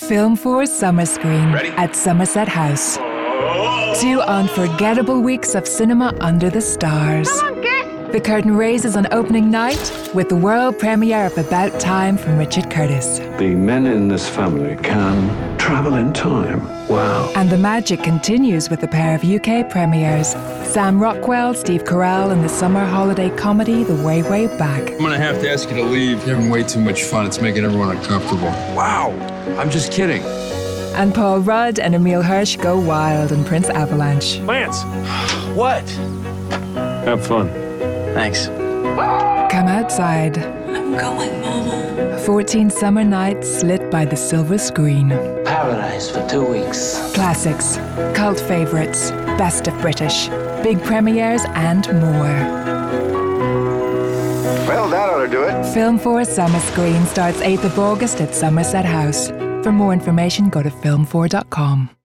Film 4 Summer Screen at Somerset House. 2 unforgettable weeks of cinema under the stars. Come on, Gus! The curtain raises on opening night with the world premiere of About Time from Richard Curtis. The men in this family can travel in time. Wow. And the magic continues with a pair of UK premieres. Sam Rockwell, Steve Carell in the summer holiday comedy The Way, Way Back. I'm gonna have to ask you to leave. You're having way too much fun. It's making everyone uncomfortable. Wow. I'm just kidding. And Paul Rudd and Emile Hirsch go wild in Prince Avalanche. Lance! What? Have fun. Thanks. Come outside. I'm going, Mama. 14 summer nights lit by the silver screen. Paradise for 2 weeks. Classics, cult favourites, best of British, big premieres and more. Well, that ought to do it. Film 4 Summer Screen starts 8th of August at Somerset House. For more information, go to film4.com.